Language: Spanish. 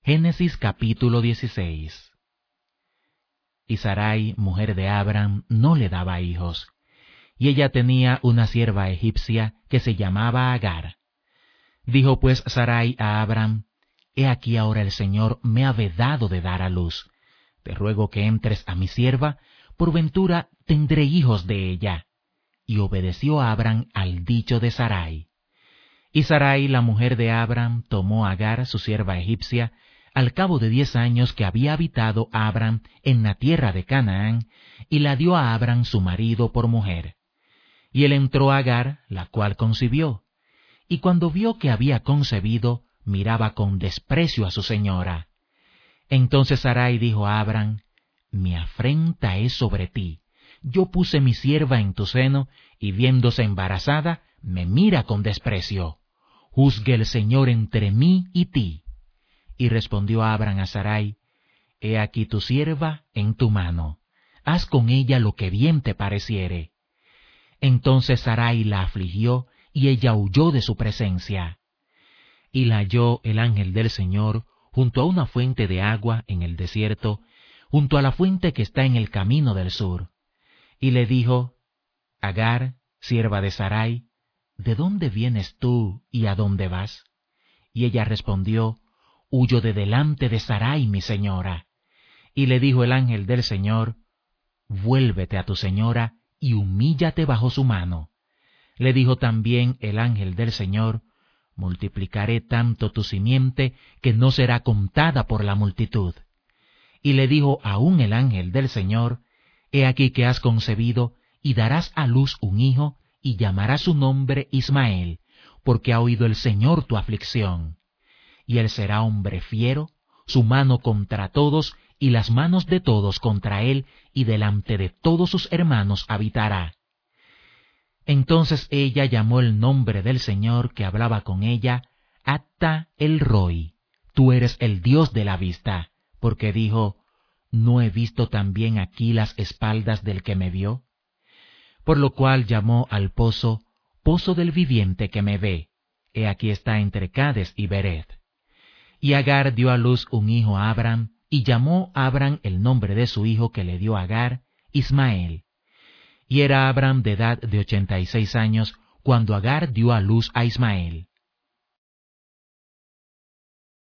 Génesis capítulo 16. Y Sarai, mujer de Abram, no le daba hijos, y ella tenía una sierva egipcia que se llamaba Agar. Dijo pues Sarai a Abram: He aquí ahora el Señor me ha vedado de dar a luz. Te ruego que entres a mi sierva, por ventura tendré hijos de ella. Y obedeció Abram al dicho de Sarai. Y Sarai, la mujer de Abram, tomó a Agar, su sierva egipcia, al cabo de 10 años que había habitado Abram en la tierra de Canaán, y la dio a Abram su marido por mujer. Y él entró a Agar, la cual concibió. Y cuando vio que había concebido, miraba con desprecio a su señora. Entonces Sarai dijo a Abram: Mi afrenta es sobre ti. Yo puse mi sierva en tu seno, y viéndose embarazada, me mira con desprecio. Juzgue el Señor entre mí y ti. Y respondió Abram a Sarai: He aquí tu sierva en tu mano. Haz con ella lo que bien te pareciere. Entonces Sarai la afligió, y ella huyó de su presencia. Y la halló el ángel del Señor junto a una fuente de agua en el desierto, junto a la fuente que está en el camino del sur. Y le dijo: Agar, sierva de Sarai, ¿de dónde vienes tú y a dónde vas? Y ella respondió: Huyo de delante de Sarai, mi señora. Y le dijo el ángel del Señor: Vuélvete a tu señora y humíllate bajo su mano. Le dijo también el ángel del Señor: Multiplicaré tanto tu simiente que no será contada por la multitud. Y le dijo aún el ángel del Señor: He aquí que has concebido y darás a luz un hijo, y llamarás su nombre Ismael, porque ha oído el Señor tu aflicción. Y él será hombre fiero, su mano contra todos, y las manos de todos contra él, y delante de todos sus hermanos habitará. Entonces ella llamó el nombre del Señor que hablaba con ella, Atta el Roi, tú eres el Dios de la vista, porque dijo: ¿No he visto también aquí las espaldas del que me vio? Por lo cual llamó al pozo, Pozo del viviente que me ve. He aquí está entre Cades y Bered. Y Agar dio a luz un hijo a Abram, y llamó a Abram el nombre de su hijo que le dio Agar, Ismael. Y era Abram de edad de 86 años, cuando Agar dio a luz a Ismael.